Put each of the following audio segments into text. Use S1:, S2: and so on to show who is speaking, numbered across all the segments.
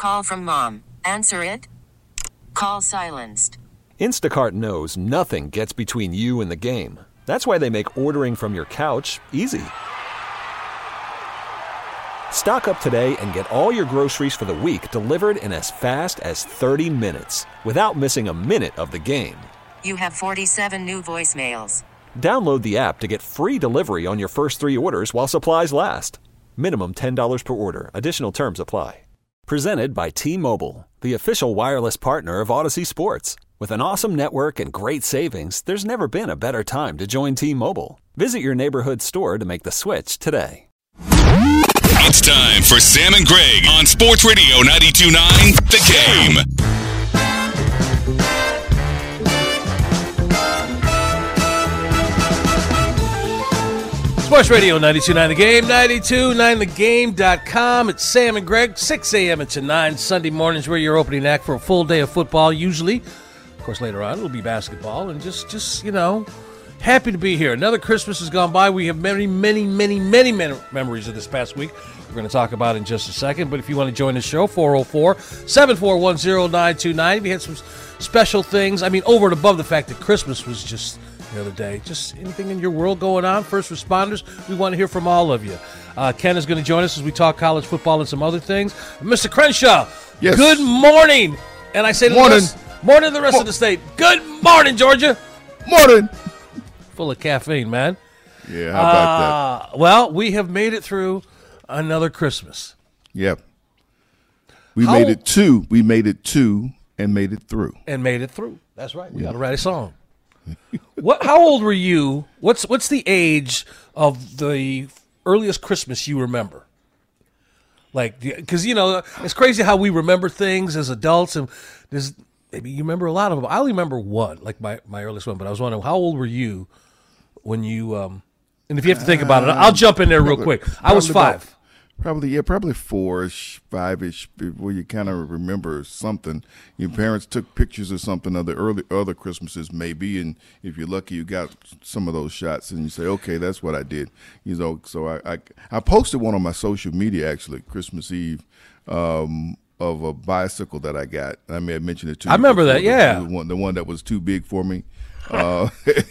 S1: Call from mom. Answer it. Call silenced.
S2: Instacart knows nothing gets between you and the game. That's why they make ordering from your couch easy. Stock up today and get all your groceries for the week delivered in as fast as 30 minutes without missing a minute of the game.
S1: You have 47 new voicemails.
S2: Download the app to get free delivery on your first 3 orders while supplies last. Minimum $10 per order. Additional terms apply. Presented by T-Mobile, the official wireless partner of Odyssey Sports. With an awesome network and great savings, there's never been a better time to join T-Mobile. Visit your neighborhood store to make the switch today.
S3: It's time for Sam and Greg on Sports Radio 92.9 The Game.
S4: Sports Radio 92.9 The Game, 92.9thegame.com. It's Sam and Greg, 6 a.m. to 9 Sunday mornings. We're your opening act for a full day of football, usually. Of course, later on, it'll be basketball. And just happy to be here. Another Christmas has gone by. We have many memories of this past week we're going to talk about in just a second. But if you want to join the show, 404-741-0929. If you had some special things, over and above the fact that Christmas was just the other day, just anything in your world going on, first responders, we want to hear from all of you. Ken is going to join us as we talk college football and some other things. Mr. Crenshaw,
S5: yes.
S4: Good morning. And I say to
S5: morning.
S4: Morning to the rest of the state. Good morning, Georgia.
S5: Morning.
S4: Full of caffeine, man.
S5: Yeah, how about that?
S4: Well, we have made it through another Christmas.
S5: Yep. We made it to and made it through.
S4: And made it through. That's right. We got to write a song. How old were you? What's the age of the earliest Christmas you remember? Like, because it's crazy how we remember things as adults, and maybe you remember a lot of them. I only remember one, like my earliest one. But I was wondering, how old were you when you? And if you have to think about it, I'll jump in there real quick. I was 5.
S5: Probably 4-ish, 5-ish, where you kind of remember something. Your parents took pictures or something of the other Christmases, maybe, and if you're lucky, you got some of those shots, and you say, okay, that's what I did. So I posted one on my social media, actually, Christmas Eve, of a bicycle that I got. I may have mentioned it to you.
S4: I remember that, yeah.
S5: The one that was too big for me. But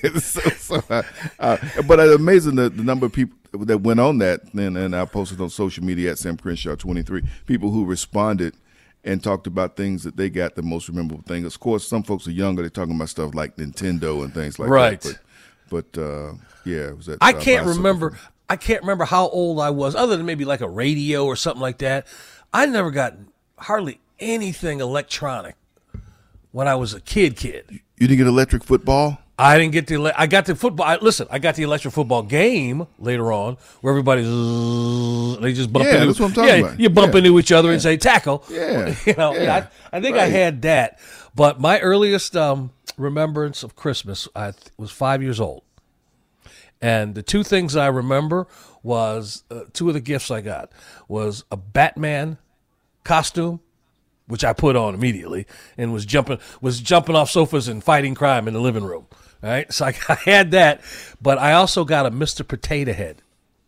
S5: it's amazing the number of people that went on that, and I posted on social media at Sam Crenshaw 23. People who responded and talked about things that they got the most memorable thing. Of course, some folks are younger; they're talking about stuff like Nintendo and things like that. But yeah, it was that.
S4: I can't remember. I can't remember how old I was, other than maybe like a radio or something like that. I never got hardly anything electronic when I was a kid.
S5: You didn't get electric football?
S4: I didn't get I got the football. I got the electric football game later on, where everybody's they just bump into.
S5: That's what I'm talking about.
S4: You bump into each other and say tackle.
S5: Yeah,
S4: I think I had that. But my earliest remembrance of Christmas, I was 5 years old, and the two things I remember was two of the gifts I got was a Batman costume, which I put on immediately, and was jumping off sofas and fighting crime in the living room. All right, so I had that, but I also got a Mr. Potato Head.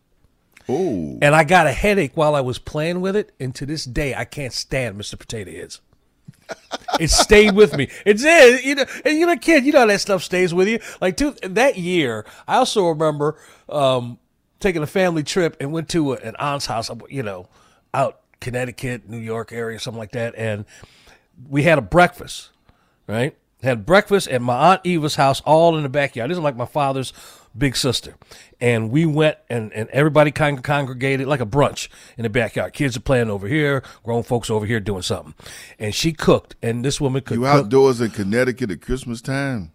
S5: Oh,
S4: and I got a headache while I was playing with it, and to this day I can't stand Mr. Potato Heads. It stayed with me. It's and you're a kid, that stuff stays with you. Like that year, I also remember taking a family trip and went to an aunt's house, out Connecticut, New York area, something like that, and we had a breakfast, right? Had breakfast at my Aunt Eva's house, all in the backyard. This is like my father's big sister, and we went and everybody kind of congregated like a brunch in the backyard. Kids are playing over here, grown folks over here doing something, and she cooked. And this woman could.
S5: You outdoors in Connecticut at Christmas time?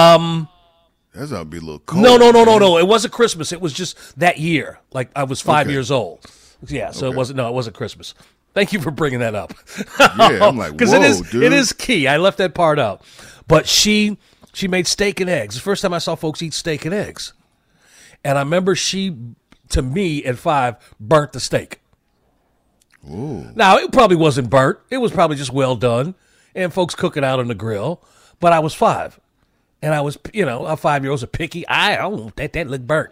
S5: That's gonna be a little cold.
S4: No. It wasn't Christmas. It was just that year. Like I was 5 years old. Yeah, so
S5: Okay.
S4: it wasn't Christmas. Thank you for bringing that up.
S5: Yeah, I'm like,
S4: because
S5: dude.
S4: it is key. I left that part out. But she made steak and eggs. The first time I saw folks eat steak and eggs. And I remember she, to me at 5, burnt the steak.
S5: Ooh.
S4: Now, it probably wasn't burnt. It was probably just well done. And folks cook it out on the grill. But I was 5. And I was, a 5-year-old's a picky. That looked burnt.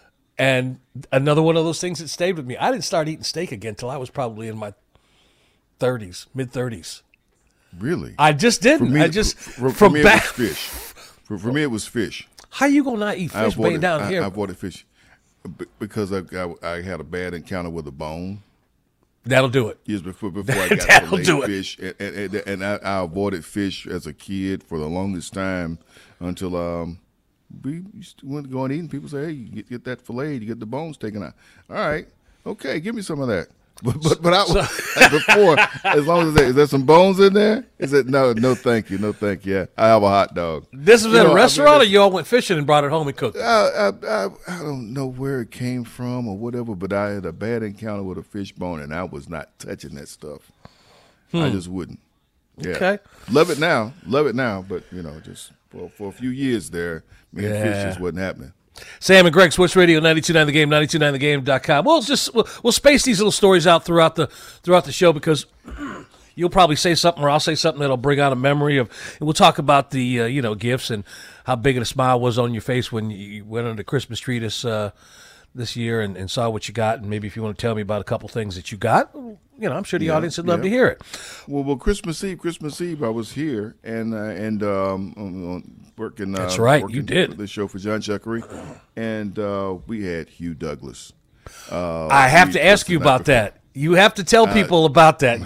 S4: And another one of those things that stayed with me. I didn't start eating steak again until I was probably in my 30s, mid-30s.
S5: Really?
S4: I just didn't.
S5: For me, it was fish. For me, it was fish.
S4: How you gonna not eat fish being down here?
S5: I avoided fish because I had a bad encounter with a bone.
S4: That'll do it.
S5: Years before I got
S4: That'll
S5: to
S4: do
S5: fish, and I avoided fish as a kid for the longest time until we went to go and eat. And people say, "Hey, you get that filleted, you get the bones taken out." All right, okay, give me some of that. But before, as long as is there some bones in there? Is it no thank you, no thank you. I have a hot dog.
S4: This was at a restaurant, or you all went fishing and brought it home and cooked it?
S5: I don't know where it came from or whatever, but I had a bad encounter with a fish bone, and I was not touching that stuff. I just wouldn't. Yeah.
S4: Okay.
S5: Love it now, but just for a few years there, me and fish just wasn't happening.
S4: Sam and Greg, Sports Radio 92.9 The Game, 92.9thegame.com. We'll space these little stories out throughout the show because you'll probably say something or I'll say something that'll bring out a memory of. And we'll talk about the gifts and how big of a smile was on your face when you went under the Christmas tree this year and saw what you got. And maybe if you want to tell me about a couple things that you got, I'm sure the audience would love to hear it.
S5: Well, Christmas Eve, I was here and working.
S4: That's right,
S5: working
S4: you did
S5: the show for John Chuckery, and we had Hugh Douglas.
S4: I have to ask you about that. You have to tell people about that.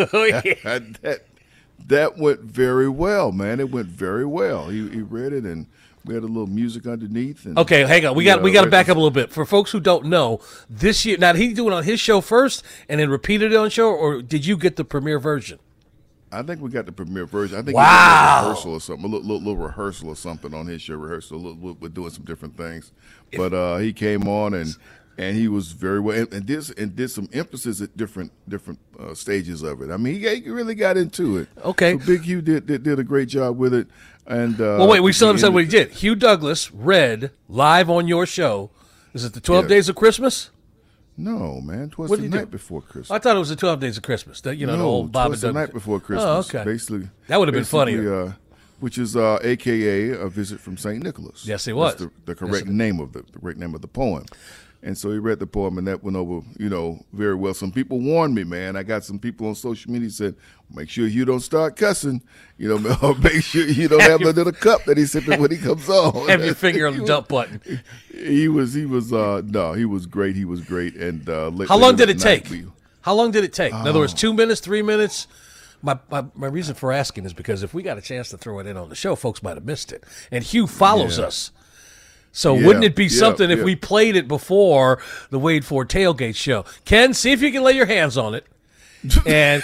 S5: That went very well, man. It went very well. He read it, and we had a little music underneath. And,
S4: okay, hang on. We got to back up a little bit. For folks who don't know, this year, now, did he do it on his show first and then repeated it on show, or did you get the premiere version?
S5: I think we got the premiere version. I think
S4: wow.
S5: he did a rehearsal or something, a little rehearsal or something on his show. We're doing some different things. But he came on and he was very well and did some emphasis at different stages of it. I mean, he really got into it.
S4: Okay,
S5: so Big Hugh did a great job with it. And
S4: well, wait, we still haven't said what he did. Hugh Douglas read live on your show. Is it the 12 Days of Christmas?
S5: No, man. It was the night before Christmas.
S4: I thought it was the 12 Days of Christmas. The old Bob and Doug.
S5: The night before Christmas.
S4: Oh, okay.
S5: Basically,
S4: that would have been funnier.
S5: Which is AKA a visit from St. Nicholas.
S4: Yes, it was.
S5: That's the correct name of the correct name of the poem. And so he read the poem, and that went over, very well. Some people warned me, man. I got some people on social media said, "Make sure you don't start cussing. Or make sure you don't have the little cup that he's sipping when he comes on.
S4: Have your finger on the dump button."
S5: He was great. He was great. And
S4: how long did it take? How long did it take? In other words, 2 minutes, 3 minutes. My reason for asking is because if we got a chance to throw it in on the show, folks might have missed it. And Hugh follows us. So wouldn't it be something if we played it before the Wade Ford Tailgate show? Ken, see if you can lay your hands on it. And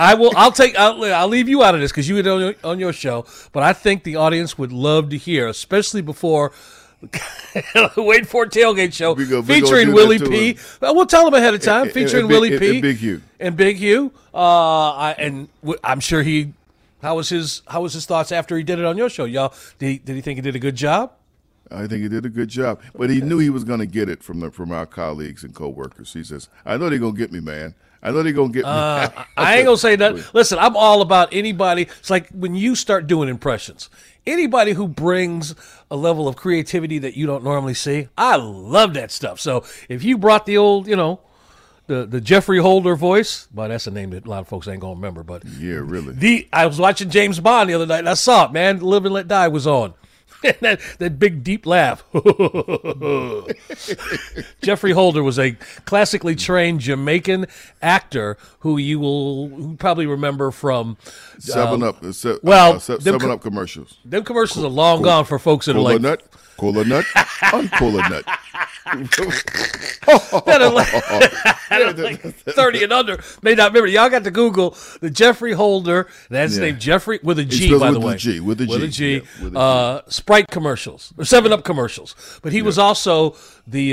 S4: I'll leave you out of this because you were on your show. But I think the audience would love to hear, especially before the Wade Ford Tailgate show featuring Willie P. We'll tell them ahead of time, featuring Willie P.
S5: And Big Hugh.
S4: And I'm sure how was his thoughts after he did it on your show, y'all? Did he think he did a good job?
S5: I think he did a good job, but he knew he was going to get it from our colleagues and coworkers. He says, "I know they're going to get me, man. I know they're going to get me."
S4: I ain't going to say that. Listen, I'm all about anybody. It's like when you start doing impressions. Anybody who brings a level of creativity that you don't normally see, I love that stuff. So if you brought the old, the Jeffrey Holder voice, well, that's a name that a lot of folks ain't going to remember. But
S5: yeah, really.
S4: I was watching James Bond the other night, and I saw it, man. Live and Let Die was on. that big deep laugh. Jeffrey Holder was a classically trained Jamaican actor who you probably remember from
S5: 7-Up. 7-Up commercials.
S4: Them commercials are long gone for folks that are like
S5: Cola nut, uncola nut.
S4: that are like 30 and under may not remember. Y'all got to Google the Jeffrey Holder. That's his name, Jeffrey with a G, by the way.
S5: With a G.
S4: Sprite commercials or 7-Up commercials. But he was also the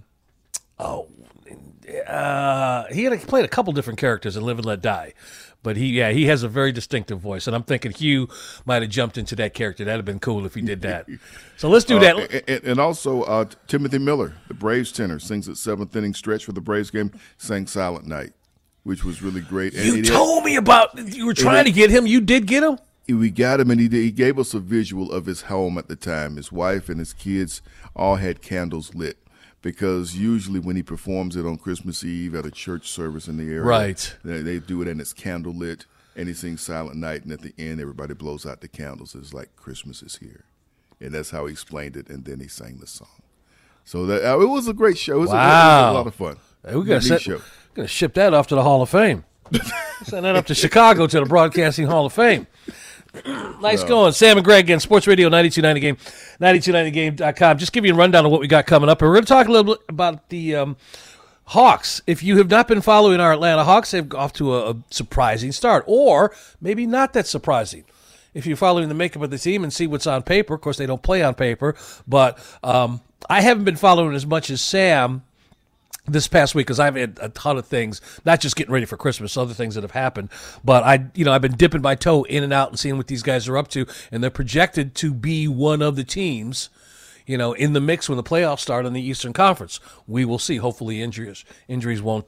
S4: he had played a couple different characters in Live and Let Die. But he has a very distinctive voice, and I'm thinking Hugh might have jumped into that character. That'd have been cool if he did that. So let's do that.
S5: And also, Timothy Miller, the Braves tenor, sings at 7th inning stretch for the Braves game, sang Silent Night, which was really great. And
S4: you told me about you were trying to get him. You did get him?
S5: We got him, and he gave us a visual of his home at the time. His wife and his kids all had candles lit because usually when he performs it on Christmas Eve at a church service in the area,
S4: Right.
S5: they do it and it's candlelit, and he sings Silent Night, and at the end everybody blows out the candles. It's like Christmas is here, and that's how he explained it, and then he sang the song. So that it was a great show. It was, it was a lot of fun.
S4: Hey, we're going
S5: show.
S4: to ship that off to the Hall of Fame. Send that up to Chicago to the Broadcasting Hall of Fame. Nice going. Sam and Greg again, Sports Radio 92.9 The Game, 92.9thegame.com. Just give you a rundown of what we got coming up. And we're going to talk a little bit about the Hawks. If you have not been following our Atlanta Hawks, they've off to a surprising start, or maybe not that surprising. If you're following the makeup of the team and see what's on paper, of course they don't play on paper, but I haven't been following as much as Sam this past week because I've had a ton of things, not just getting ready for Christmas, other things that have happened. But I've been dipping my toe in and out and seeing what these guys are up to, and they're projected to be one of the teams, in the mix when the playoffs start in the Eastern Conference. We will see. Hopefully, injuries won't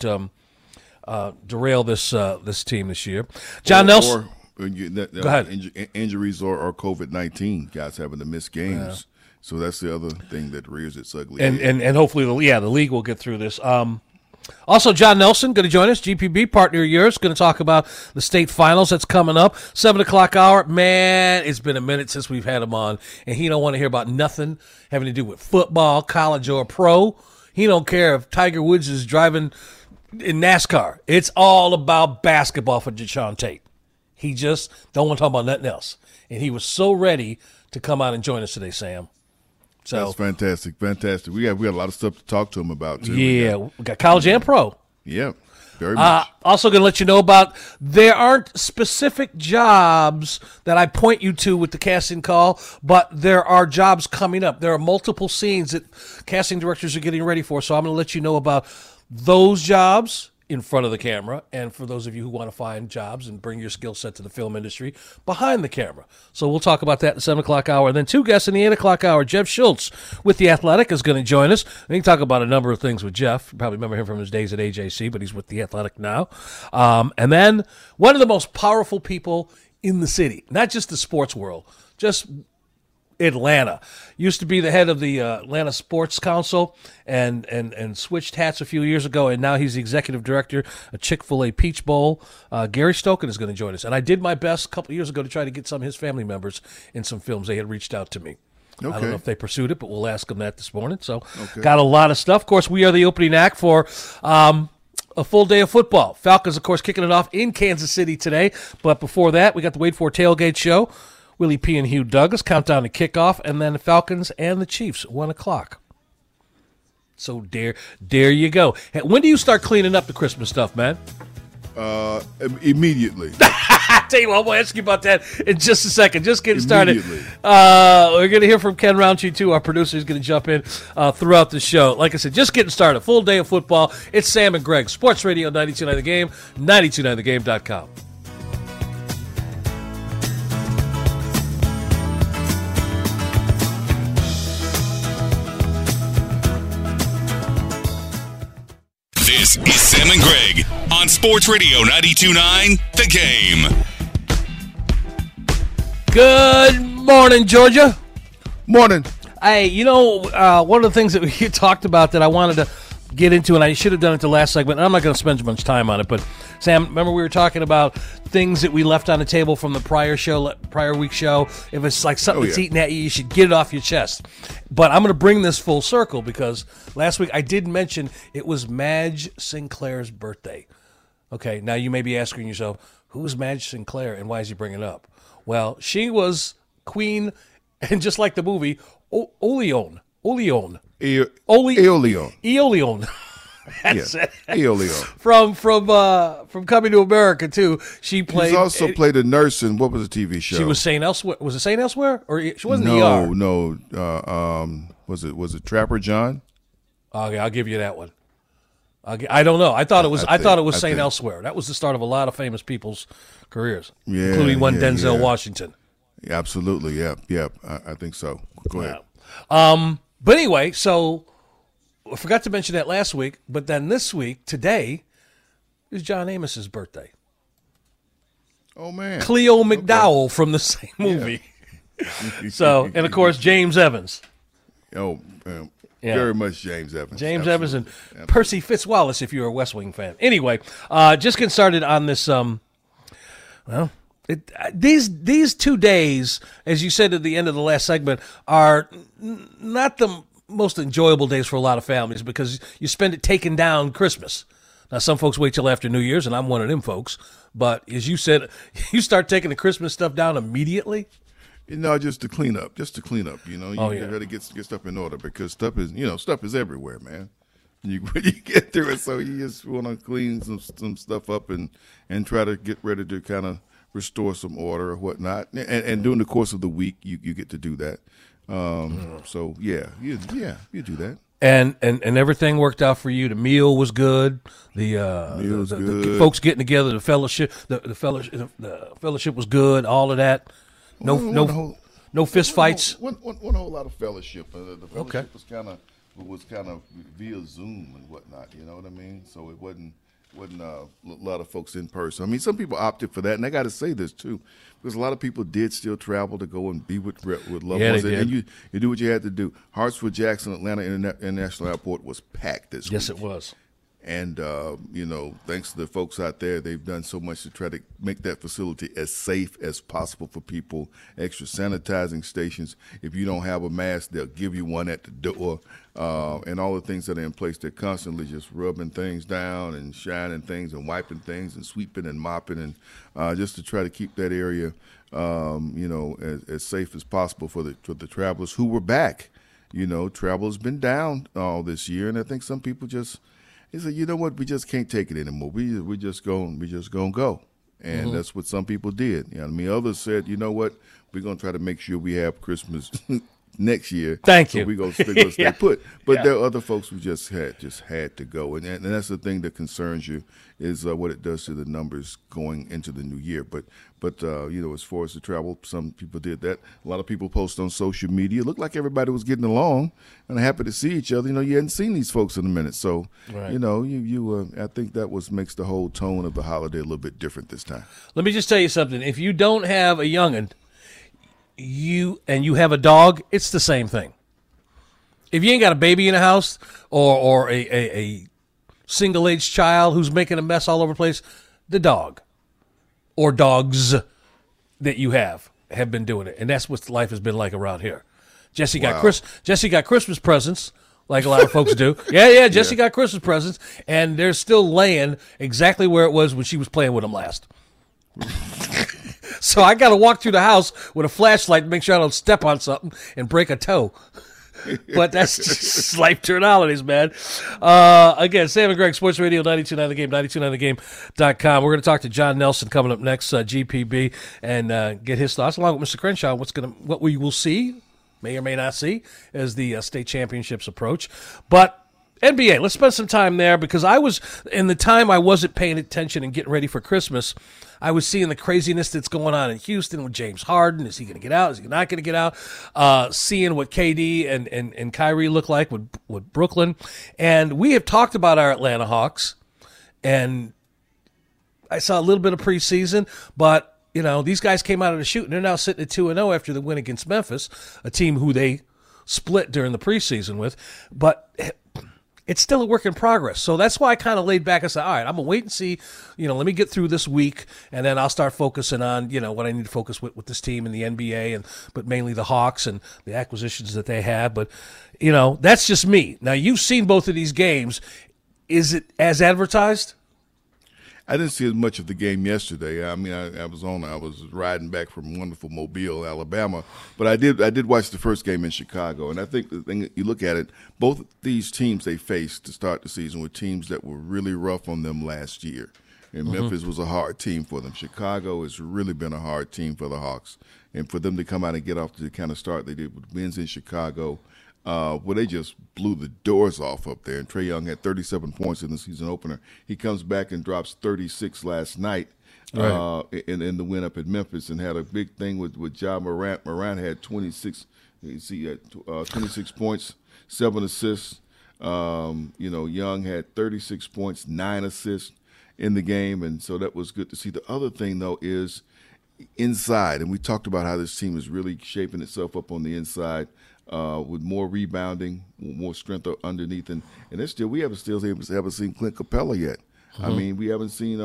S4: derail this team this year. John Nelson.
S5: Go
S4: ahead.
S5: Injuries or COVID-19, guys having to miss games. So that's the other thing that rears its ugly
S4: head.
S5: And
S4: hopefully, the league will get through this. Also, John Nelson going to join us, GPB partner of yours, going to talk about the state finals that's coming up. 7 o'clock hour. Man, it's been a minute since we've had him on, and he don't want to hear about nothing having to do with football, college, or pro. He don't care if Tiger Woods is driving in NASCAR. It's all about basketball for Deshaun Tate. He just don't want to talk about nothing else. And he was so ready to come out and join us today, Sam. So
S5: that's fantastic. We got a lot of stuff to talk to him about, too.
S4: Yeah, we got college and pro.
S5: Yeah, very much.
S4: Also going to let you know about there aren't specific jobs that I point you to with the casting call, but there are jobs coming up. There are multiple scenes that casting directors are getting ready for, so I'm going to let you know about those jobs in front of the camera, and for those of you who want to find jobs and bring your skill set to the film industry, behind the camera. So we'll talk about that in the 7 o'clock hour. And then two guests in the 8 o'clock hour. Jeff Schultz with The Athletic is going to join us. We can talk about a number of things with Jeff. You probably remember him from his days at AJC, but he's with The Athletic now. And then one of the most powerful people in the city, not just the sports world, just Atlanta. Used to be the head of the Atlanta Sports Council and switched hats a few years ago, and now he's the executive director of Chick-fil-A Peach Bowl. Gary Stoken is going to join us. And I did my best a couple of years ago to try to get some of his family members in some films. They had reached out to me. Okay. I don't know if they pursued it, but we'll ask them that this morning. So got a lot of stuff. Of course, we are the opening act for a full day of football. Falcons, of course, kicking it off in Kansas City today. But before that, we got the Wait For Tailgate Show. Willie P. and Hugh Douglas, countdown to kickoff, and then the Falcons and the Chiefs, 1 o'clock. So there you go. Hey, when do you start cleaning up the Christmas stuff, man?
S5: Immediately.
S4: I tell you what, I'm going to ask you about that in just a second. Just getting started.
S5: Immediately.
S4: We're going to hear from Ken Roundtree, too. Our producer is going to jump in throughout the show. Like I said, just getting started. Full day of football. It's Sam and Greg. Sports Radio 92.9 The Game, 92.9thegame.com.
S3: This is Sam and Greg on Sports Radio 92.9 The Game.
S4: Good morning, Georgia.
S5: Morning.
S4: Hey, one of the things that we talked about that I wanted to get into, and I should have done it the last segment, and I'm not going to spend much time on it, but Sam, remember we were talking about things that we left on the table from the prior week show. If it's like something that's eating at you, you should get it off your chest. But I'm going to bring this full circle because last week I did mention it was Madge Sinclair's birthday. Okay, now you may be asking yourself, who's Madge Sinclair and why is he bringing it up? Well, she was queen, and just like the movie, Eoleon. That's it.
S5: Eoleon.
S4: From Coming to America too. She played.
S5: She's also played a nurse in what was a TV show?
S4: She was Saint Elsewhere. Was it Saint Elsewhere or she wasn't
S5: ER?
S4: No.
S5: Was it Trapper John?
S4: Okay, I'll give you that one. I don't know. I thought it was Saint Elsewhere. That was the start of a lot of famous people's careers, including one Denzel Washington.
S5: Absolutely. Yeah. I think so. Go ahead.
S4: But anyway, so I forgot to mention that last week, but then this week, today, is John Amos's birthday.
S5: Oh, man.
S4: Cleo McDowell from the same movie.
S5: Yeah.
S4: So, and of course, James Evans.
S5: Oh, Very much James Evans.
S4: James
S5: Absolutely.
S4: Evans and
S5: Absolutely.
S4: Percy Fitzwallace, if you're a West Wing fan. Anyway, just getting started on this. These 2 days, as you said at the end of the last segment, are not the most enjoyable days for a lot of families because you spend it taking down Christmas. Now, some folks wait till after New Year's, and I'm one of them folks. But as you said, you start taking the Christmas stuff down immediately.
S5: No, just to clean up. You know, you
S4: yeah.
S5: got to get stuff in order because stuff is everywhere, man. When you get through it, so you just want to clean some stuff up and try to get ready to kind of restore some order or whatnot. And during the course of the week, you get to do that. So yeah, you do that.
S4: And everything worked out for you. The meal was good. The folks getting together, the fellowship was good. All of that. No fist fights.
S5: One whole lot of fellowship. The fellowship was kind of via Zoom and whatnot. You know what I mean? So it wasn't a lot of folks in person. I mean, some people opted for that, and I got to say this too, because a lot of people did still travel to go and be with loved ones, and you do what you had to do. Hartsfield Jackson Atlanta International Airport was packed this week.
S4: Yes, it was.
S5: And, thanks to the folks out there, they've done so much to try to make that facility as safe as possible for people. Extra sanitizing stations. If you don't have a mask, they'll give you one at the door. And all the things that are in place. They're constantly just rubbing things down and shining things and wiping things and sweeping and mopping and just to try to keep that area, as safe as possible for the travelers who were back. You know, travel has been down all this year, and I think some people just – he said, you know what, we just can't take it anymore. We just gonna go. And that's what some people did. You know what I mean? Others said, you know what, we're going to try to make sure we have Christmas next year.
S4: Thank you.
S5: We're going to stay put. But there are other folks who just had to go. And that's the thing that concerns you is what it does to the numbers going into the new year. But as far as the travel, some people did that. A lot of people post on social media. It looked like everybody was getting along and happy to see each other. You know, you hadn't seen these folks in a minute. So,
S4: right.
S5: I think that makes the whole tone of the holiday a little bit different this time.
S4: Let me just tell you something. If you don't have a youngin', you have a dog, it's the same thing. If you ain't got a baby in the house or a single-aged child who's making a mess all over the place, the dog or dogs that you have been doing it. And that's what life has been like around here. Jesse got Christmas presents, like a lot of folks do. Yeah, Jesse got Christmas presents, and they're still laying exactly where it was when she was playing with them last. So I got to walk through the house with a flashlight to make sure I don't step on something and break a toe. But that's just life during holidays, man. Again, Sam and Greg, Sports Radio 92.9 The Game, 92.9thegame.com. We're going to talk to John Nelson coming up next, GPB, and get his thoughts, along with Mr. Crenshaw, what we will see, may or may not see, as the state championships approach. But NBA, let's spend some time there, because in the time I wasn't paying attention and getting ready for Christmas, I was seeing the craziness that's going on in Houston with James Harden. Is he going to get out? Is he not going to get out? Seeing what KD and Kyrie look like with Brooklyn. And we have talked about our Atlanta Hawks, and I saw a little bit of preseason, but these guys came out of the chute, and they're now sitting at 2-0 after the win against Memphis, a team who they split during the preseason with. But it's still a work in progress. So that's why I kind of laid back and said, all right, I'm going to wait and see, let me get through this week, and then I'll start focusing on, what I need to focus with this team in the NBA, but mainly the Hawks and the acquisitions that they have. But, that's just me. Now, you've seen both of these games. Is it as advertised?
S5: I didn't see as much of the game yesterday. I mean, I was riding back from wonderful Mobile, Alabama, but I did watch the first game in Chicago, and I think the thing you look at it, both these teams they faced to start the season were teams that were really rough on them last year, and Memphis was a hard team for them. Chicago has really been a hard team for the Hawks, and for them to come out and get off to the kind of start they did with wins in Chicago, they just blew the doors off up there. And Trae Young had 37 points in the season opener. He comes back and drops 36 last night in the win up at Memphis, and had a big thing with Ja Morant. Morant had 26. You see, 26 points, 7 assists. Young had 36 points, 9 assists in the game, and so that was good to see. The other thing though is, inside, and we talked about how this team is really shaping itself up on the inside with more rebounding, more strength underneath, and we haven't seen Clint Capella yet. I mean, we haven't seen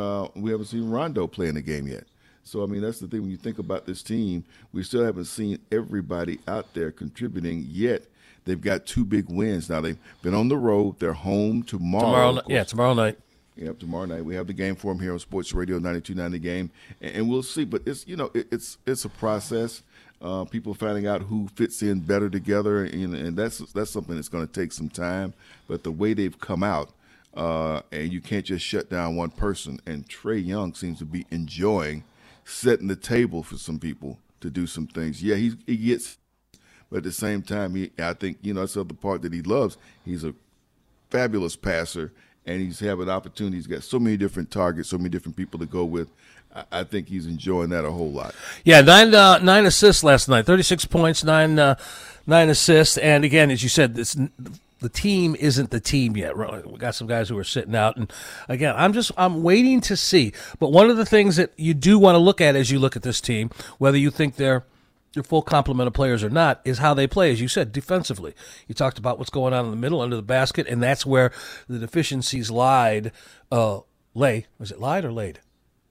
S5: Rondo play in the game yet. So I mean, that's the thing when you think about this team, we still haven't seen everybody out there contributing yet. They've got 2 big wins now. They've been on the road. They're home tomorrow.
S4: Tomorrow night.
S5: Yep, tomorrow night we have the game for them here on Sports Radio 92.9 The Game, and we'll see. But it's it's a process. People finding out who fits in better together, and that's something that's going to take some time. But the way they've come out, and you can't just shut down one person. And Trae Young seems to be enjoying setting the table for some people to do some things. Yeah, he gets, but at the same time, I think that's the other part that he loves. He's a fabulous passer. And he's having opportunities. He's got so many different targets, so many different people to go with. I think he's enjoying that a whole lot.
S4: Yeah, 9 assists last night, 36 points, 9 assists. And again, as you said, the team isn't the team yet. We got some guys who are sitting out, and again, I'm waiting to see. But one of the things that you do want to look at as you look at this team, whether you think they're your full complement of players or not, is how they play, as you said, defensively. You talked about what's going on in the middle under the basket, and that's where the deficiencies lied. Was it lied or laid?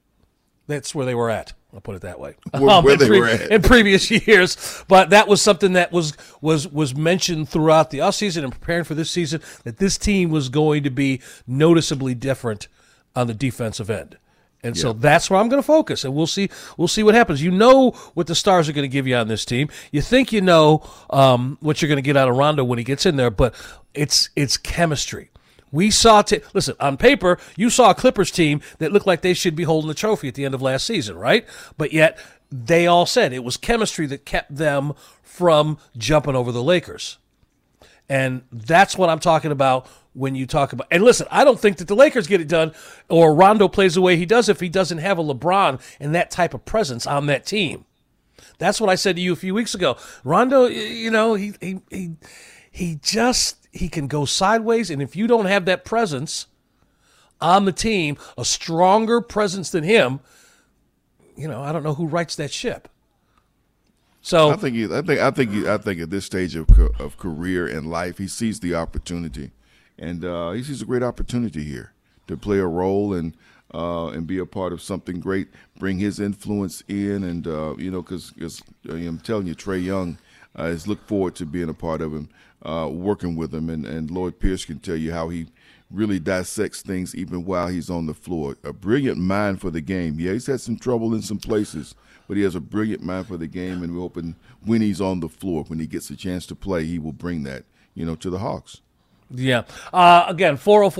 S4: That's where they were at. I'll put it that way.
S5: Where they were at.
S4: In previous years. But that was something that was mentioned throughout the offseason and preparing for this season, that this team was going to be noticeably different on the defensive end. And so that's where I'm going to focus, and we'll see what happens. You know what the Stars are going to give you on this team. You think you know what you're going to get out of Rondo when he gets in there, but it's chemistry. We saw listen, on paper, you saw a Clippers team that looked like they should be holding the trophy at the end of last season, right? But yet they all said it was chemistry that kept them from jumping over the Lakers. And that's what I'm talking about when you talk about – and listen, I don't think that the Lakers get it done or Rondo plays the way he does if he doesn't have a LeBron and that type of presence on that team. That's what I said to you a few weeks ago. Rondo, he can go sideways, and if you don't have that presence on the team, a stronger presence than him, I don't know who rights that ship. So
S5: I think at this stage of career and life, he sees the opportunity, and he sees a great opportunity here to play a role and be a part of something great, bring his influence in, and because I'm telling you, Trae Young has looked forward to being a part of him, working with him, and Lloyd Pierce can tell you how he really dissects things even while he's on the floor. A brilliant mind for the game. Yeah, he's had some trouble in some places, but he has a brilliant mind for the game, and we're hoping when he's on the floor, when he gets a chance to play, he will bring that, to the Hawks.
S4: Yeah. Again,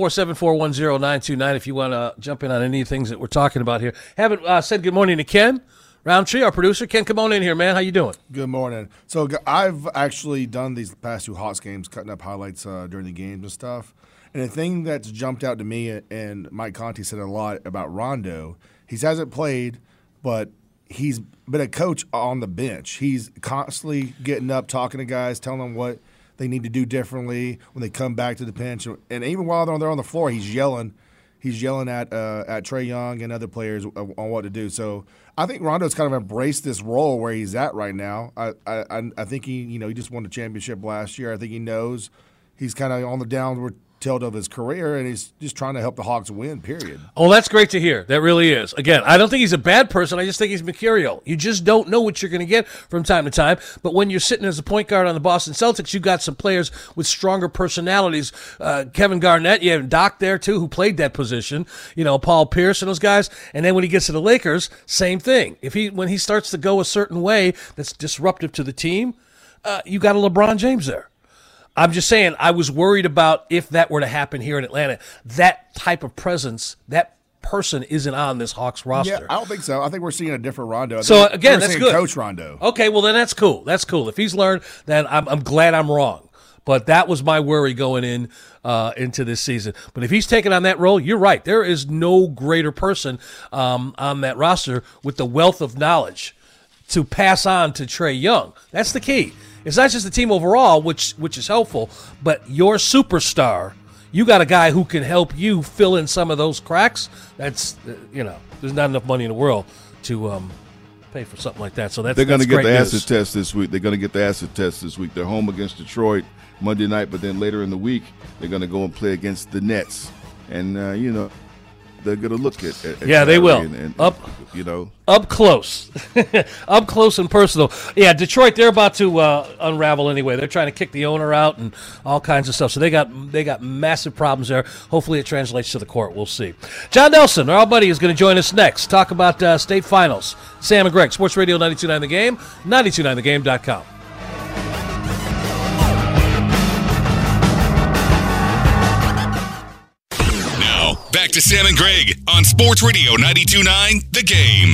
S4: 404-741-0929 if you want to jump in on any things that we're talking about here. Haven't said good morning to Ken Roundtree, our producer. Ken, come on in here, man. How you doing?
S6: Good morning. So I've actually done these past 2 Hawks games, cutting up highlights during the games and stuff. And the thing that's jumped out to me, and Mike Conti said a lot about Rondo, he hasn't played, but he's been a coach on the bench. He's constantly getting up, talking to guys, telling them what they need to do differently when they come back to the bench. And even while they're on the floor, he's yelling at Trae Young and other players on what to do. So I think Rondo's kind of embraced this role where he's at right now. I think he just won the championship last year. I think he knows he's kind of on the downward tilt of his career, and he's just trying to help the Hawks win, period.
S4: Oh, that's great to hear. That really is. Again, I don't think he's a bad person. I just think he's mercurial. You just don't know what you're going to get from time to time. But when you're sitting as a point guard on the Boston Celtics, you got some players with stronger personalities. Kevin Garnett, you have Doc there, too, who played that position. Paul Pierce and those guys. And then when he gets to the Lakers, same thing. When he starts to go a certain way that's disruptive to the team, you got a LeBron James there. I'm just saying, I was worried about if that were to happen here in Atlanta. That type of presence, that person isn't on this Hawks roster.
S6: Yeah, I don't think so. I think we're seeing a different Rondo.
S4: So, again, that's good.
S6: Coach Rondo.
S4: Okay, well, then that's cool. That's cool. If he's learned, then I'm glad I'm wrong. But that was my worry going into this season. But if he's taking on that role, you're right. There is no greater person on that roster with the wealth of knowledge to pass on to Trae Young. That's the key. It's not just the team overall, which is helpful, but your superstar, you got a guy who can help you fill in some of those cracks. That's there's not enough money in the world to pay for something like that. So that's
S5: they're going to get
S4: great
S5: the
S4: news.
S5: acid test this week. They're going to get the acid test this week. They're home against Detroit Monday night, but then later in the week they're going to go and play against the Nets, and they're going to look at
S4: yeah, they will
S5: and
S4: up close, up close and personal. Yeah, Detroit, they're about to unravel anyway. They're trying to kick the owner out and all kinds of stuff. So they got massive problems there. Hopefully it translates to the court. We'll see. John Nelson, our buddy, is going to join us next. Talk about state finals. Sam and Greg, Sports Radio 92.9 The Game, 929thegame.com.
S3: Back to Sam and Greg on Sports Radio 92.9 The Game.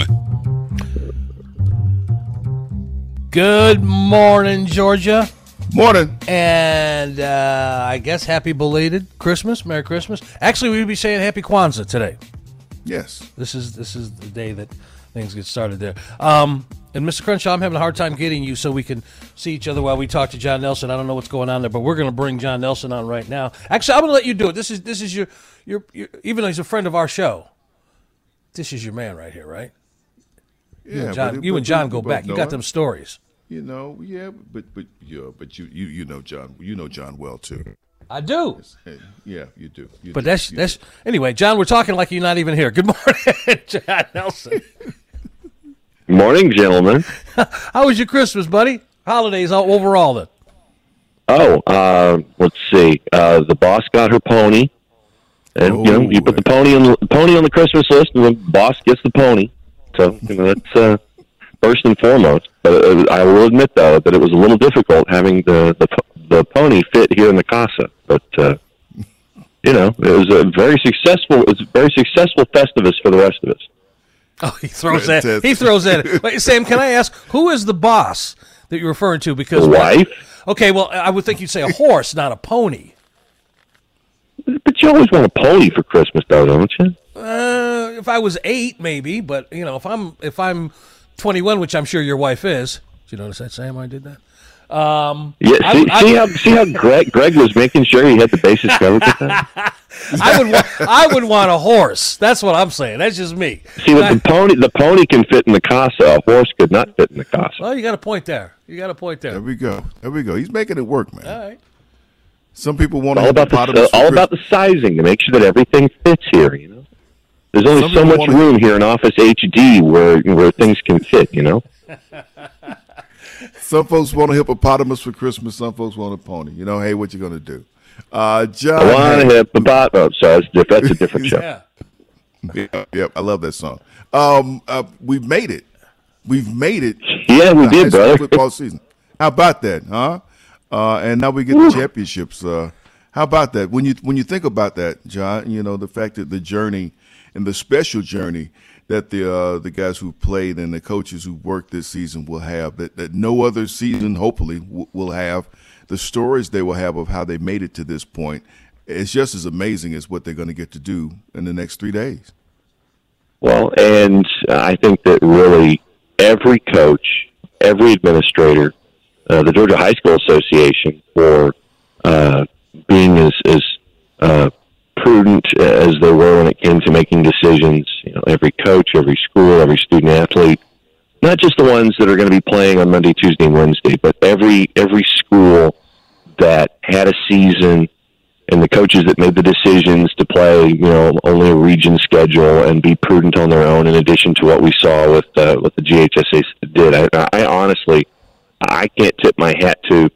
S4: Good morning, Georgia.
S5: Morning.
S4: And I guess happy belated Christmas. Merry Christmas. Actually, we'd be saying happy Kwanzaa today.
S5: Yes.
S4: This is the day that things get started there. And Mr. Crenshaw, I'm having a hard time getting you so we can see each other while we talk to John Nelson. I don't know what's going on there, but we're going to bring John Nelson on right now. Actually, I'm going to let you do it. This is your even though he's a friend of our show, this is your man right here, right?
S5: Yeah,
S4: you and John go back. You got them stories.
S5: Yeah, but you know John. You know John well too.
S4: I do.
S5: Yeah, you do.
S4: But that's anyway, John. We're talking like you're not even here. Good morning, John Nelson.
S7: Morning, gentlemen.
S4: How was your Christmas, buddy? Holidays overall, then.
S7: Oh, let's see. The boss got her pony, and you put the pony on the Christmas list, and the boss gets the pony. So that's first and foremost. But I will admit, though, that it was a little difficult having the pony fit here in the casa. But it was a very successful. It was a very successful Festivus for the rest of us.
S4: Oh, he throws that. He throws that. Wait, Sam, can I ask who is the boss that you're referring to? Because
S7: the wife.
S4: Okay, well, I would think you'd say a horse, not a pony.
S7: But you always want a pony for Christmas, though, don't you?
S4: If I was 8, maybe. But if I'm 21, which I'm sure your wife is. Did you notice that, Sam? I did that.
S7: See how Greg was making sure he had the bases covered with that?
S4: I would want a horse. That's what I'm saying. That's just me.
S7: See, the pony can fit in the casa. A horse could not fit in the casa.
S4: Well, you got a point there.
S5: There we go. He's making it work, man.
S4: All right.
S5: Some people want
S7: all about the sizing to make sure that everything fits here. There's only so much room here in Office HD where things can fit.
S5: Some folks want a hippopotamus for Christmas. Some folks want a pony. Hey, what you gonna do? John,
S7: I want a hippopotamus. So that's a different show.
S5: Yeah, I love that song. We've made it.
S7: Yeah, we did, brother.
S5: Football season. How about that, huh? And now we get the championships. How about that? When you think about that, John, the fact that the journey and the special journey that the guys who played and the coaches who worked this season will have, that no other season hopefully will have, the stories they will have of how they made it to this point. It's just as amazing as what they're going to get to do in the next 3 days.
S7: Well, and I think that really every coach, every administrator, the Georgia High School Association for being as prudent as they were when it came to making decisions. Every coach, every school, every student athlete, not just the ones that are going to be playing on Monday, Tuesday, and Wednesday, but every school that had a season and the coaches that made the decisions to play, only a region schedule and be prudent on their own. In addition to what we saw with what the GHSA did, I honestly, I can't tip my hat to,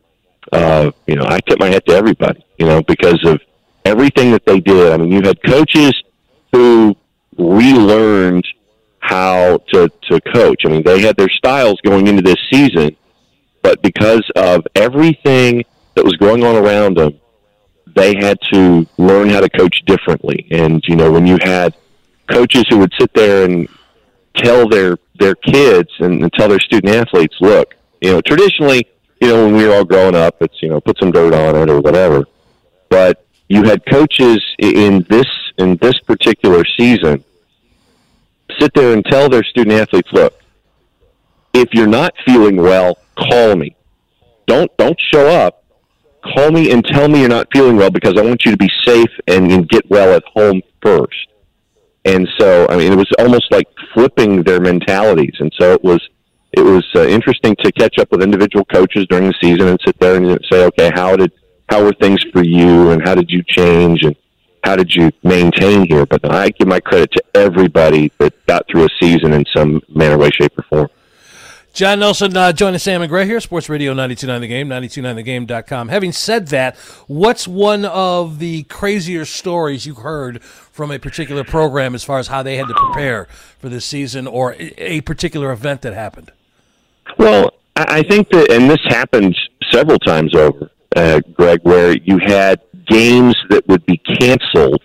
S7: I tip my hat to everybody, because of everything that they did. I mean, you had coaches who relearned how to coach. I mean, they had their styles going into this season, but because of everything that was going on around them, they had to learn how to coach differently. And, when you had coaches who would sit there and tell their kids and tell their student athletes, look, traditionally, when we were all growing up, it's, put some dirt on it or whatever. But you had coaches in this particular season sit there and tell their student athletes, look, if you're not feeling well, call me. Don't show up. Call me and tell me you're not feeling well because I want you to be safe and get well at home first. And so, I mean, it was almost like flipping their mentalities. And so it was interesting to catch up with individual coaches during the season and sit there and say, okay, how were things for you, and how did you change, and how did you maintain here? But I give my credit to everybody that got through a season in some manner, way, shape, or form.
S4: John Nelson joining Sam and Gray here, Sports Radio 92.9 The Game, 92.9thegame.com. Having said that, what's one of the crazier stories you heard from a particular program as far as how they had to prepare for this season or a particular event that happened?
S7: Well, I think that, and this happened several times over, Greg, where you had games that would be canceled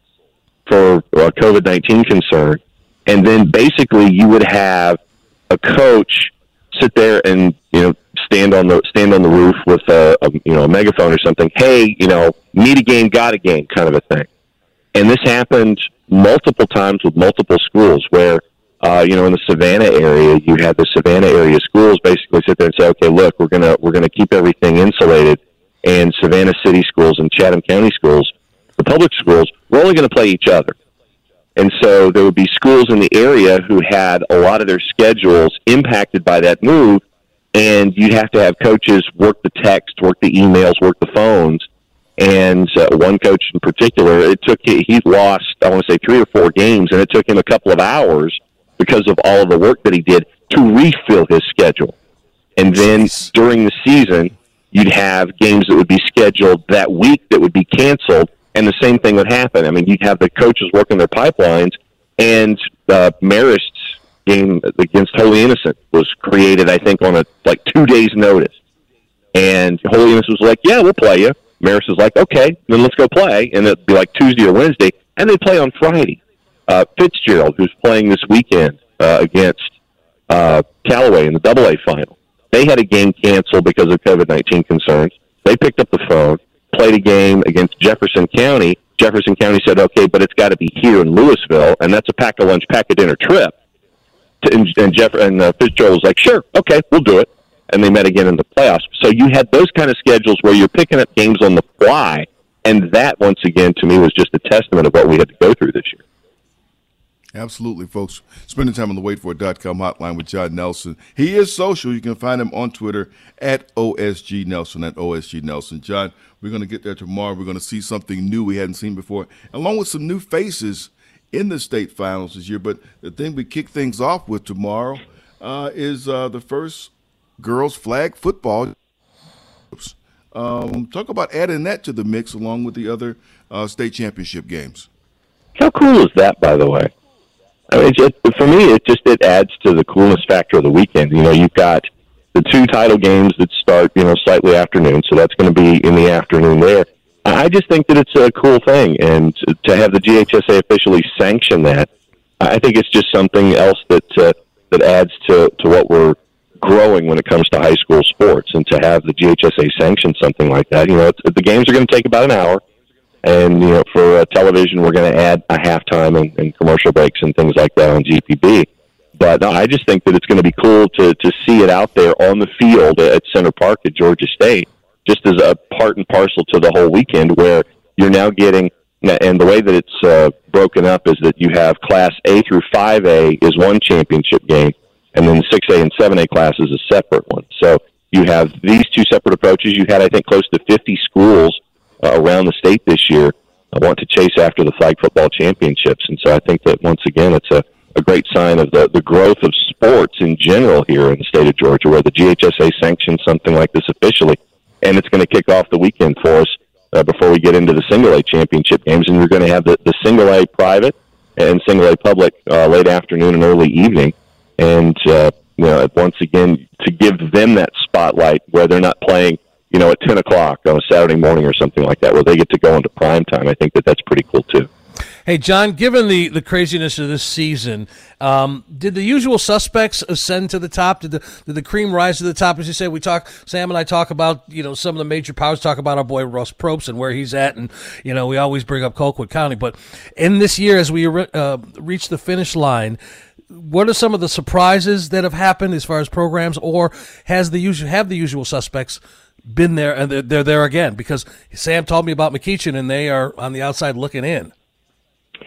S7: for a COVID-19 concern, and then basically you would have a coach sit there and stand on the roof with a megaphone or something. Hey, need a game, got a game, kind of a thing. And this happened multiple times with multiple schools where in the Savannah area, you had the Savannah area schools basically sit there and say, okay, look, we're gonna keep everything insulated, and Savannah City schools and Chatham County schools, the public schools, we're only going to play each other. And so there would be schools in the area who had a lot of their schedules impacted by that move, and you'd have to have coaches work the text, work the emails, work the phones. And one coach in particular, he lost, I want to say 3 or 4 games, and it took him a couple of hours because of all of the work that he did to refill his schedule. And then during the season, you'd have games that would be scheduled that week that would be canceled, and the same thing would happen. I mean, you'd have the coaches working their pipelines, and Marist's game against Holy Innocent was created, I think, on 2 days' notice. And Holy Innocent was like, yeah, we'll play you. Marist was like, okay, then let's go play. And it'd be like Tuesday or Wednesday, and they'd play on Friday. Fitzgerald, who's playing this weekend against Callaway in the AA final, they had a game canceled because of COVID-19 concerns. They picked up the phone, played a game against Jefferson County. Jefferson County said, okay, but it's got to be here in Louisville, and that's a pack-a-lunch, pack-a-dinner trip. And Fitzgerald was like, sure, okay, we'll do it. And they met again in the playoffs. So you had those kind of schedules where you're picking up games on the fly, and that, once again, to me, was just a testament of what we had to go through this year.
S5: Absolutely, folks. Spending time on the waitfor.com hotline with John Nelson. He is social. You can find him on Twitter at OSG Nelson, at OSG Nelson. John, we're going to get there tomorrow. We're going to see something new we hadn't seen before, along with some new faces in the state finals this year. But the thing we kick things off with tomorrow is the first girls flag football. Talk about adding that to the mix along with the other state championship games.
S7: How cool is that, by the way? I mean, for me, it adds to the coolness factor of the weekend. You've got the 2 title games that start, slightly afternoon, so that's going to be in the afternoon there. I just think that it's a cool thing, and to have the GHSA officially sanction that, I think it's just something else that adds to what we're growing when it comes to high school sports, and to have the GHSA sanction something like that. The games are going to take about an hour. And, for television, we're going to add a halftime and commercial breaks and things like that on GPB. But no, I just think that it's going to be cool to see it out there on the field at Center Park at Georgia State, just as a part and parcel to the whole weekend, where you're now getting, and the way that it's broken up is that you have Class A through 5A is one championship game, and then 6A and 7A class is a separate one. So you have these 2 separate approaches. You had, I think, close to 50 schools around the state this year want to chase after the flag football championships. And so I think that, once again, it's a great sign of the growth of sports in general here in the state of Georgia, where the GHSA sanctions something like this officially. And it's going to kick off the weekend for us before we get into the single A championship games. And you're going to have the single A private and single A public late afternoon and early evening. And, once again, to give them that spotlight where they're not playing at 10 o'clock on a Saturday morning or something like that, where they get to go into prime time. I think that's pretty cool, too.
S4: Hey, John, given the craziness of this season, did the usual suspects ascend to the top? Did the cream rise to the top? As you say, Sam and I talk about, some of the major powers, talk about our boy Russ Probst and where he's at, and, we always bring up Colquitt County. But in this year, as we reach the finish line, what are some of the surprises that have happened as far as programs, or have the usual suspects been there and they're there again? Because Sam told me about McEachin, and they are on the outside looking in.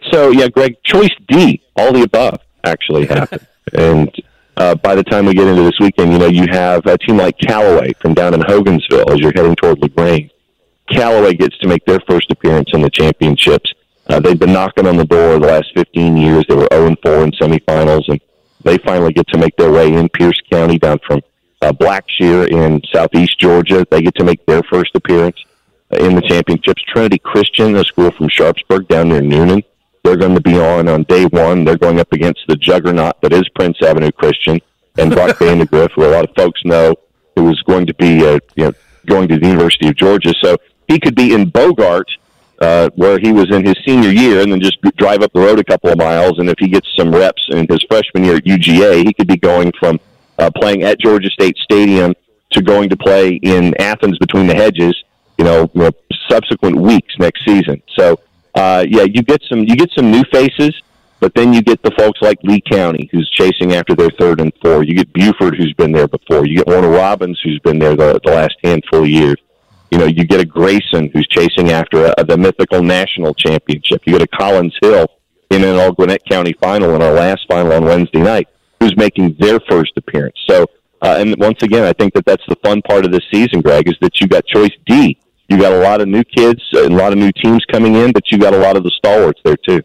S7: So, yeah, Greg, choice D, all the above actually happened. And by the time we get into this weekend, you have a team like Callaway from down in Hogansville as you're heading toward LaGrange. Callaway gets to make their first appearance in the championships. They've been knocking on the door the last 15 years. They were 0-4 in semifinals, and they finally get to make their way in Pierce County down from Blackshear in southeast Georgia. They get to make their first appearance in the championships. Trinity Christian, a school from Sharpsburg down near Noonan, they're going to be on day one. They're going up against the juggernaut that is Prince Avenue Christian and Brock Vandegrift, who a lot of folks know, who is going to be going to the University of Georgia. So he could be in Bogart, where he was in his senior year, and then just drive up the road a couple of miles. And if he gets some reps in his freshman year at UGA, he could be going from playing at Georgia State Stadium to going to play in Athens between the hedges, subsequent weeks next season. So, you get some new faces, but then you get the folks like Lee County, who's chasing after their 3rd and 4. You get Buford, who's been there before. You get Warner Robins, who's been there the last handful of years. You get a Grayson, who's chasing after the mythical national championship. You get a Collins Hill in an all Gwinnett County final in our last final on Wednesday night, who's making their first appearance. So, and once again, I think that's the fun part of this season, Greg, is that you got choice D. You got a lot of new kids and a lot of new teams coming in, but you got a lot of the stalwarts there too.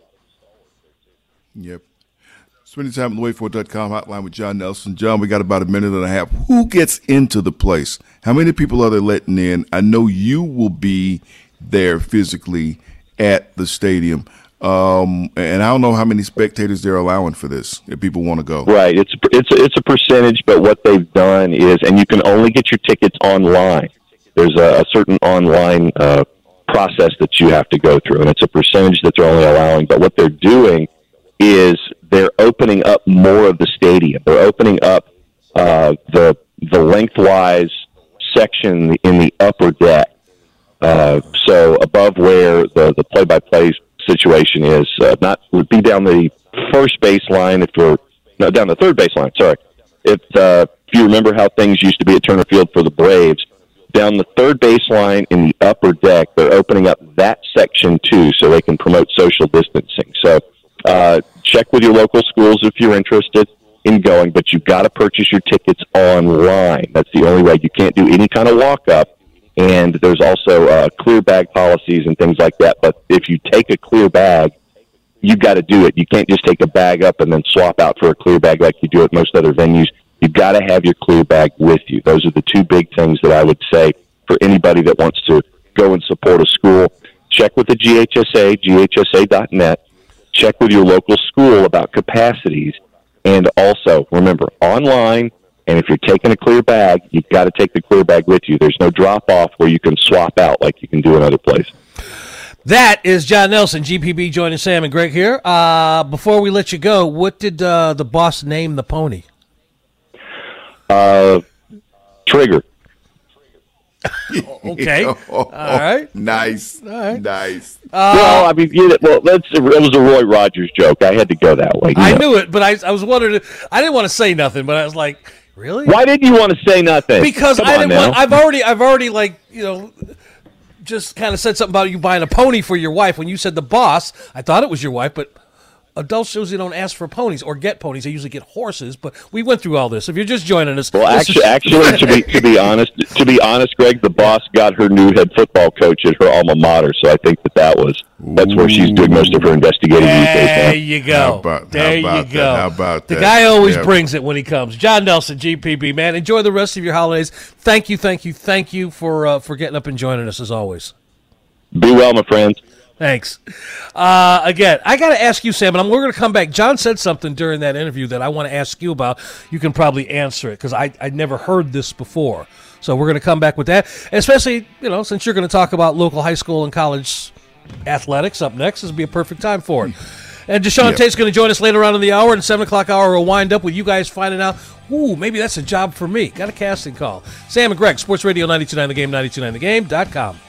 S5: Yep. Spending time on the WaitFor.com hotline with John Nelson. John, we got about a minute and a half. Who gets into the place? How many people are they letting in? I know you will be there physically at the stadium. And I don't know how many spectators they're allowing for this, if people want to go.
S7: Right. It's a percentage, but what they've done is, and you can only get your tickets online. There's a certain online process that you have to go through, and it's a percentage that they're only allowing. But what they're doing is they're opening up more of the stadium. They're opening up the lengthwise section in the upper deck. So above where the play-by-play situation is, would be down the first baseline down the third baseline. Sorry, if you remember how things used to be at Turner Field for the Braves. Down the third baseline in the upper deck, they're opening up that section too, so they can promote social distancing. So check with your local schools if you're interested in going, but you've got to purchase your tickets online. That's the only way. You can't do any kind of walk-up, and there's also clear bag policies and things like that. But if you take a clear bag, you've got to do it. You can't just take a bag up and then swap out for a clear bag like you do at most other venues. You've got to have your clear bag with you. Those are the two big things that I would say for anybody that wants to go and support a school. Check with the GHSA, ghsa.net. Check with your local school about capacities. And also, remember, online, and if you're taking a clear bag, you've got to take the clear bag with you. There's no drop-off where you can swap out like you can do in other places.
S4: That is John Nelson, GPB, joining Sam and Greg here. Before we let you go, what did the boss name the pony?
S7: Trigger.
S4: Okay. All right.
S5: Nice.
S4: All right.
S5: Nice.
S7: Well, I mean, it was a Roy Rogers joke. I had to go that way.
S4: I knew it, but I was wondering. I didn't want to say nothing, but I was like, really?
S7: Why didn't you want to say nothing?
S4: Because I didn't want. I've already like, just kind of said something about you buying a pony for your wife. When you said the boss, I thought it was your wife, but adults usually don't ask for ponies or get ponies. They usually get horses. But we went through all this. If you're just joining us,
S7: well, actually, to be honest, Greg, the boss got her new head football coach at her alma mater. So I think that's where she's doing most of her investigating these days.
S4: There you go.
S5: How about that?
S4: The guy always brings it when he comes. John Nelson, GPB, man. Enjoy the rest of your holidays. Thank you for getting up and joining us as always.
S7: Be well, my friends.
S4: Thanks. Again, I got to ask you, Sam, and we're going to come back. John said something during that interview that I want to ask you about. You can probably answer it because I'd never heard this before. So we're going to come back with that, especially, since you're going to talk about local high school and college athletics up next. This will be a perfect time for it. And Deshaun Tate's going to join us later on in the hour, and 7 o'clock hour will wind up with you guys finding out, maybe that's a job for me. Got a casting call. Sam and Greg, Sports Radio 92.9 The Game, 92.9thegame.com.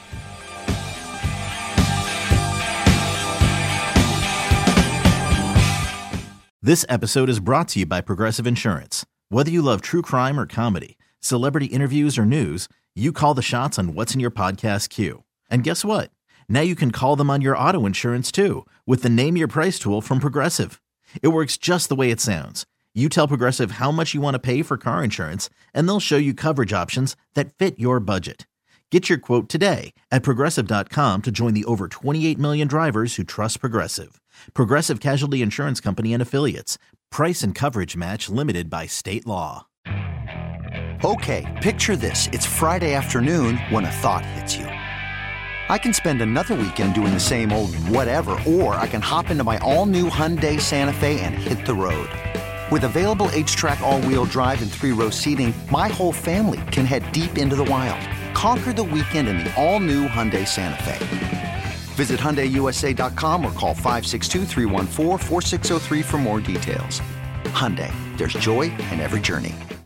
S8: This episode is brought to you by Progressive Insurance. Whether you love true crime or comedy, celebrity interviews or news, you call the shots on what's in your podcast queue. And guess what? Now you can call them on your auto insurance too with the Name Your Price tool from Progressive. It works just the way it sounds. You tell Progressive how much you want to pay for car insurance, and they'll show you coverage options that fit your budget. Get your quote today at Progressive.com to join the over 28 million drivers who trust Progressive. Progressive Casualty Insurance Company and Affiliates. Price and coverage match limited by state law.
S9: Okay, picture this. It's Friday afternoon when a thought hits you. I can spend another weekend doing the same old whatever, or I can hop into my all-new Hyundai Santa Fe and hit the road. With available H-Track all-wheel drive and 3-row seating, my whole family can head deep into the wild. Conquer the weekend in the all-new Hyundai Santa Fe. Visit HyundaiUSA.com or call 562-314-4603 for more details. Hyundai, there's joy in every journey.